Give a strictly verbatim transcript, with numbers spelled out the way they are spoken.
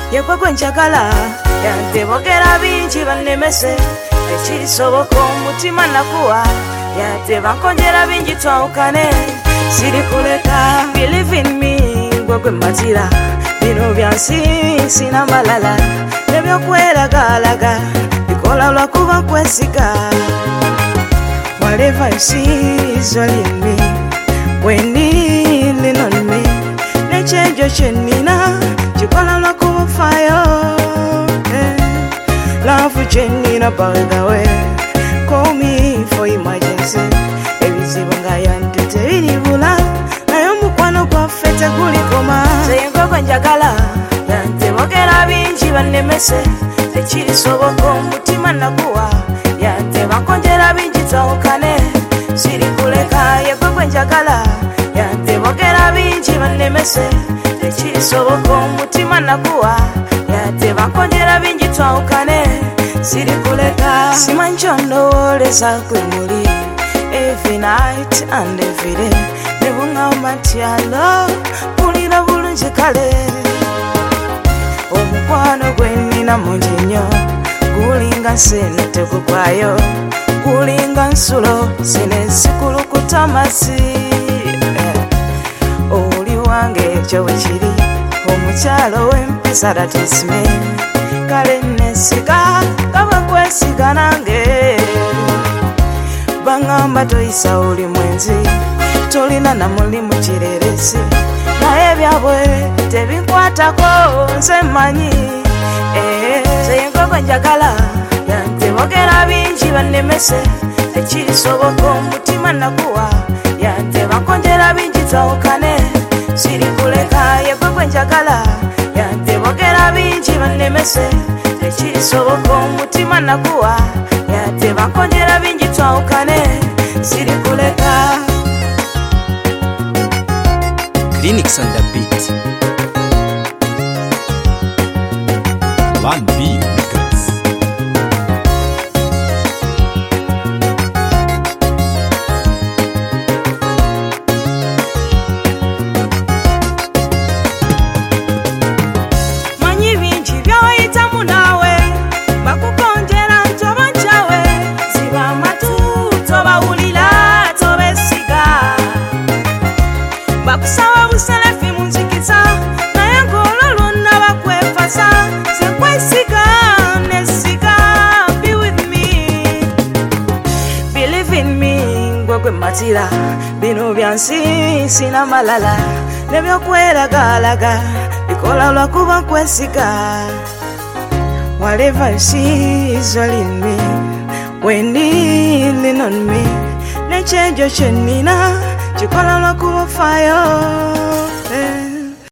yekwe gwe njagala yantebogera bingi bannemese ekirisoboka omutima nakuwa yateba nkonjera bingi twawukane siri kuleka believe in me gwe gwe matira bino byansi sina malala nebyokwelagalaga bikola lwakuba kwesiga whatever you see is all in me when you lean on me nekyejo kyenina kikola lwakuba fayo love kyenina by the way call me for emergency ebizibu nga yantu tebiribula naye omukwano gwaffe tegulikoma seyenkoko njagala yantebogera bingi bannemese ekirisoboka omutima nakuwa yanteba nkonjera bingi twawukane siri kuleka yegwe gwe njagala yantebogera bingi bannemese ekirisoboka omutima nakuwa yateba nkonjera bingi twawukane siri kuleka simanyi ondowoleza gwe muli every night and every day nebuŋŋamba nti alo mpulira bulungi kale omukwano gwe nnina mungi nnyo gulinga nsene tegugwayo gulinga nsulo sine sikulukuta masi oli wange ekyo bwe kiri omukyalo w'empisa datisime kale nesiga nga bwekwesiga nange baŋŋamba toyisa oli mwenzi tolina namulimu kireresi naye byabwe tebinkwatako nze mmanyi seyenkoko njagala yantebogera bingi bannemese ekirisoboka omutima nakuwa yanteba nkonjera bingi twawukane siri kuleka yegwe gwe njagala yantebogera bingi bannemese ekirisoboka omutima nakuwa yateba nkonjera bingi twawukane siri kuleka Clinics on the beat. One B Records. manyi bingi byoyitamu naawe bakukonjera ntoba njawe ziba amatu tobawulira tobesiga bakusaba busalefi munzikiza naye ng'olwo lwonna bakwefasa sekwesiga nesiga be with me believe in me gwe gwe matira bino byansi sina malala nebyokwelagalaga bikola lwakuba kwesiga whatever you see is all in me when you lean on me nekyejo kyenina